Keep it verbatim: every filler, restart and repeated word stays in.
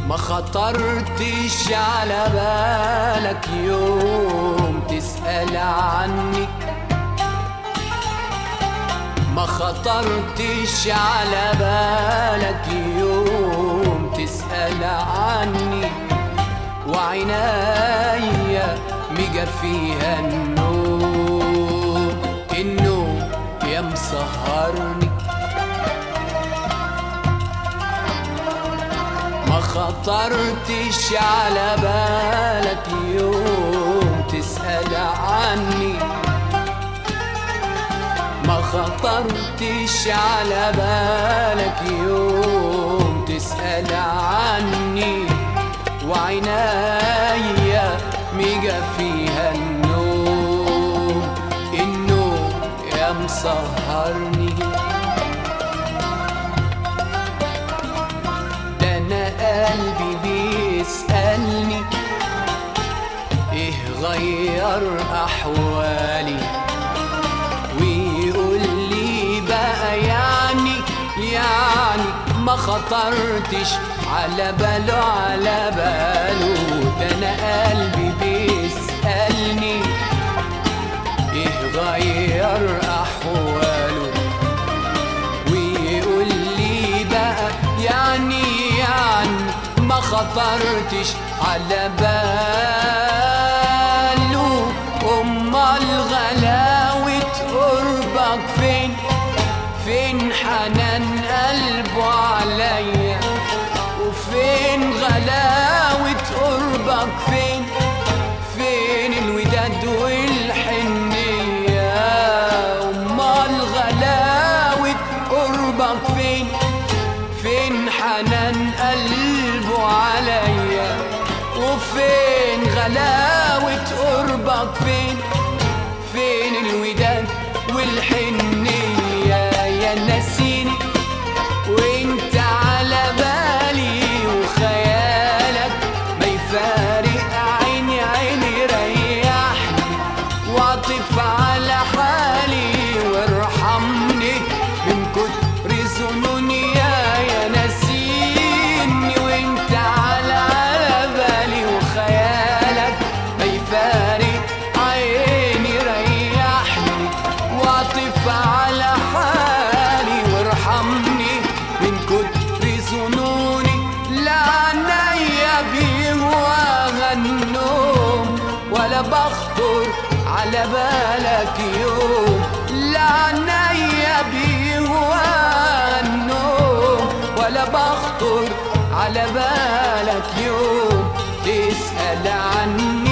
ما خطرتش على بالك يوم تسأل عني، ما خطرتش على بالك يوم تسأل عني، وعنايا مجفيها النوم، النوم يا مسهرني. ما خطرتش على بالك يوم تسأل عني، ما خطرتش على بالك يوم تسأل عني، وعنايا مجفيها النوم، النوم يا مسهرني. ده انا قلبي بيسألني ايه غير احوالي، ويقول لي بقى يعني يعني ما خطرتش على باله على باله. ده انا قلبي بيسألني ايه غير احواله، ويقول لي بقى يعني يعني ما خطرتش على باله. امال غلاوة قربك فين، فين حنان قلبه عليا، وفين غلاوة قربك فين، فين الوداد والحنية. امال غلاوة قربك فين، فين حنان قلبه عليا، وفين غلاوة قربك فين، فين الوداد والحنية. يا ناسيني وانت على بالي، وخيالك ما يفارق عيني عيني. ريحني واعطف على حالي، وارحمني من كتر ظنوني. يا ناسيني وانت على بالي، وخيالك ما يفارق عيني. ريحني واعطف على حالي، وارحمني من كتر ظنوني. لا عنيا بيهواها النوم، ولا بخطر على بالك يوم. لا عنيا بيهواها النوم، ولا بخطر على بالك يوم تسأل عني.